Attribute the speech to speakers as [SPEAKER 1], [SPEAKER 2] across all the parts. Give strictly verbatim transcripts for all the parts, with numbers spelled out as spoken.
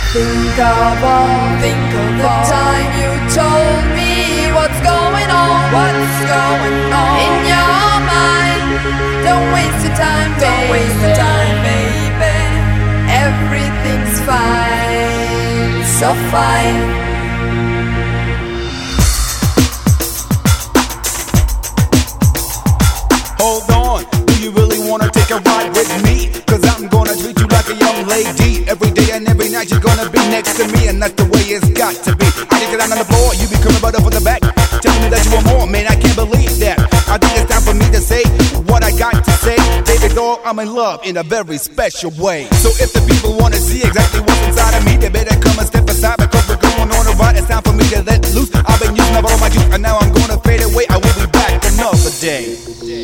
[SPEAKER 1] Think of all, think of the all. Time you told me what's going on, what's going on in your mind. Don't waste your time, baby. Don't waste your time, baby. Everything's fine, so fine.
[SPEAKER 2] Hold on, do you really wanna take a ride with me? Cause I'm gonna treat you like a young lady. Every day and every night you're gonna be next to me, and that's the way it's got to be. I get down on the floor, you be coming right up on the back, telling me that you want more, man, I can't believe that. I think it's time for me to say what I got to say. Baby girl, I'm in love in a very special way. So if the people wanna see exactly what's inside of me, they better come and step aside, because we're going on a ride. It's time for me to let loose. I've been using up all my juice, and now I'm gonna fade away. I will be back another day.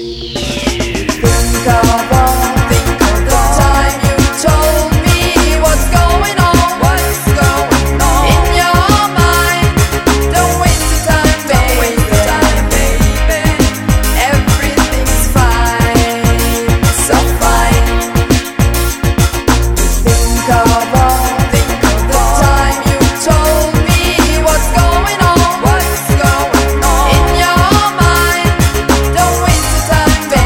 [SPEAKER 1] Think of all, think of the time you told me what's going on, what's going on in your mind. Don't waste your time, baby. Don't waste your time, baby. Everything's fine, so fine. Think of all, think of the time you told me what's going on, what's going on in your mind. Don't waste your time, baby.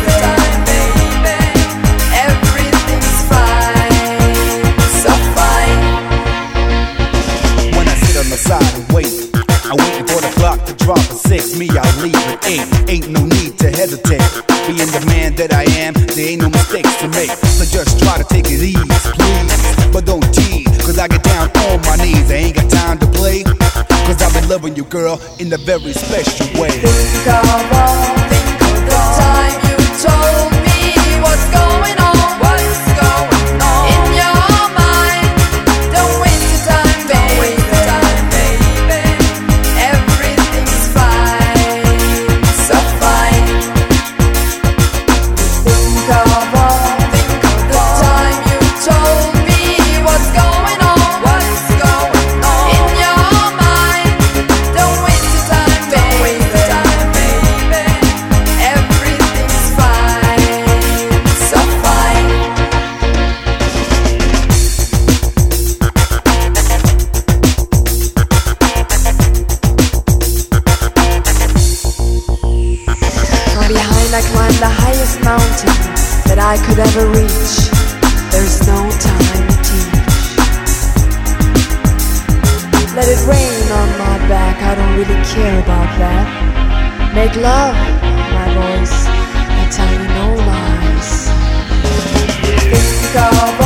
[SPEAKER 2] Side and wait, I'm waiting for the clock to drop at six. Me, I'll leave at eight. Ain't no need to hesitate. Being the man that I am, there ain't no mistakes to make. So just try to take it easy, please. But don't tease, cause I get down on my knees. I ain't got time to play, cause I've been loving you, girl, in a very special way.
[SPEAKER 1] Think of all, think of the time you told me what's going on, what's going on in your mind. Don't waste your time, baby. Don't waste your time. I climbed the highest mountain that I could ever reach. There's no time to teach. Let it rain on my back, I don't really care about that. Make love, my boys, I tell you no lies. Think of